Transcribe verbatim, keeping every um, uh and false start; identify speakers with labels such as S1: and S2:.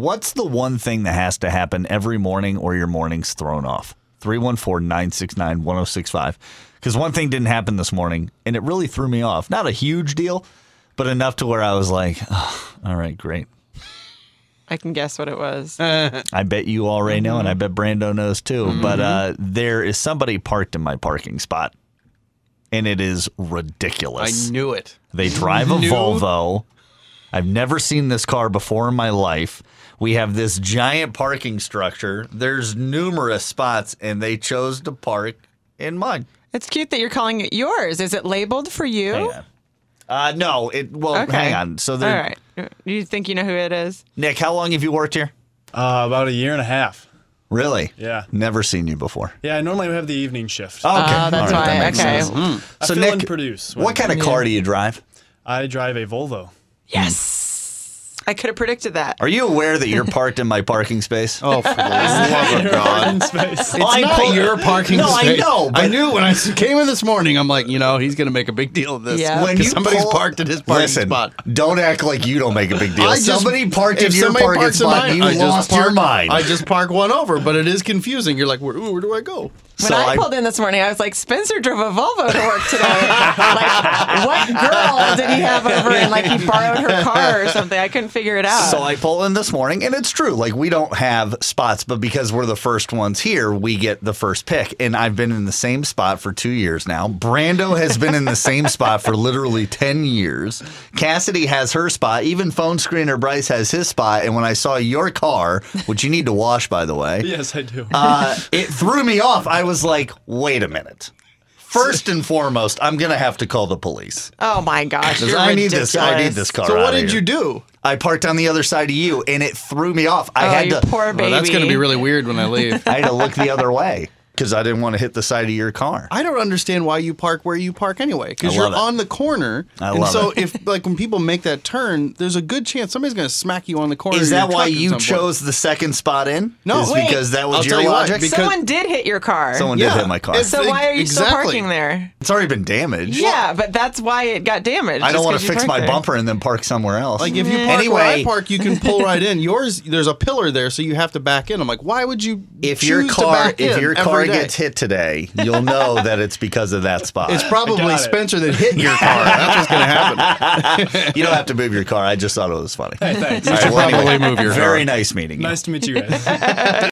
S1: what's the one thing that has to happen every morning or your morning's thrown off? three one four, nine six nine, one oh six five. Because one thing didn't happen this morning, and it really threw me off. Not a huge deal, but enough to where I was like, oh, all right, great.
S2: I can guess what it was.
S1: I bet you already know, and I bet Brando knows too. Mm-hmm. But uh, there is somebody parked in my parking spot, and it is ridiculous.
S3: I knew it.
S1: They drive a Volvo. I've never seen this car before in my life. We have this giant parking structure. There's numerous spots, and they chose to park in mine.
S2: It's cute that you're calling it yours. Is it labeled for you?
S1: Hang on. Uh, no, it. Well,
S2: okay.
S1: hang on. So,
S2: all right. You think you know who it is?
S1: Nick, how long have you worked here?
S4: Uh, about a year and a half.
S1: Really?
S4: Yeah.
S1: Never seen you before.
S4: Yeah, I normally have the evening shift.
S1: Oh, okay.
S2: Uh, that's
S1: right,
S2: why.
S1: that makes
S2: okay.
S1: sense.
S4: Mm. I
S1: So,
S4: fill
S1: Nick,
S4: and produce.
S1: what kind of car do you drive?
S4: I drive a Volvo.
S2: Yes. I could have predicted that.
S1: Are you aware that you're parked in my parking space?
S3: Oh, for the love of God.
S4: Space.
S3: It's
S1: I
S3: not
S1: pull-
S3: your parking
S1: No, I
S3: space.
S1: know, but-
S3: I knew when I came in this morning, I'm like, you know, he's going to make a big deal of this.
S2: Yeah.
S1: When
S3: Because
S1: you
S3: somebody's
S1: pull-
S3: parked in his parking
S1: Listen,
S3: spot.
S1: don't act like you don't make a big deal.
S3: I just-
S1: Somebody parked in
S3: if
S1: your
S3: somebody
S1: parking
S3: parks in
S1: spot,
S3: mine,
S1: you
S3: I just
S1: lost
S3: park-
S1: your mind.
S3: I just park one over, but it is confusing. You're like, where, ooh, where do I go?
S2: When
S1: So
S2: I,
S1: I-
S2: pulled in this morning, I was like, Spencer drove a Volvo to work today. Like, what girl did he have over and like he borrowed her car or something? I couldn't figure it out.
S1: So I pull in this morning, and it's true. Like, we don't have spots, but because we're the first ones here, we get the first pick. And I've been in the same spot for two years now. Brando has been in the same spot for literally ten years. Cassidy has her spot. Even phone screener Bryce has his spot. And when I saw your car, which you need to wash, by the way,
S4: Yes, I do.
S1: uh, it threw me off. I was like, wait a minute. First and foremost, I'm going to have to call the police.
S2: oh my gosh, you're
S1: I need
S2: ridiculous.
S1: this. I need this car.
S3: So what
S1: outta
S3: did
S1: here.
S3: you do?
S1: I parked on the other side of you, and it threw me off. I
S2: Oh,
S1: had
S2: you
S1: to.
S2: poor baby.
S3: Well, that's going to be really weird when I leave.
S1: I had to look the other way because I didn't want to hit the side of your car.
S3: I don't understand why you park where you park anyway. Because
S1: I
S3: you're
S1: love it.
S3: on the corner.
S1: I
S3: and
S1: love
S3: so
S1: it.
S3: if like when people make that turn, there's a good chance somebody's going to smack you on the corner.
S1: Is
S3: of your
S1: that why
S3: truck at
S1: you
S3: some point.
S1: chose the second spot in?
S3: No.
S1: Is
S2: Wait.
S1: because that was
S3: I'll
S1: your
S3: tell you what,
S1: logic.
S3: because-
S2: Someone did hit your car.
S1: Someone
S3: Yeah.
S1: did hit my car.
S3: It's-
S2: so why are you still
S3: Exactly.
S2: parking there?
S1: It's already been damaged.
S2: Yeah, but that's why it got damaged.
S1: I don't
S2: just
S1: want
S2: 'cause
S1: to
S2: you
S1: fix
S2: parked
S1: my
S2: there.
S1: bumper and then park somewhere else.
S3: Like if you park
S1: anyway,
S3: where I park, you can pull right in. Yours, there's a pillar there, so you have to back in. I'm like, why would you?
S1: if
S3: choose
S1: your
S3: to
S1: car
S3: back
S1: if
S3: in
S1: your
S3: every
S1: car
S3: day?
S1: gets hit today, you'll know that it's because of that spot.
S3: It's probably
S4: Got it.
S3: Spencer that hit your car. That's what's going to happen.
S1: You don't have to move your car. I just thought it was funny.
S4: Hey, thanks.
S1: All right, well,
S3: probably
S1: anyway,
S3: move your
S1: very
S3: car.
S1: nice meeting you.
S4: Nice to meet you guys.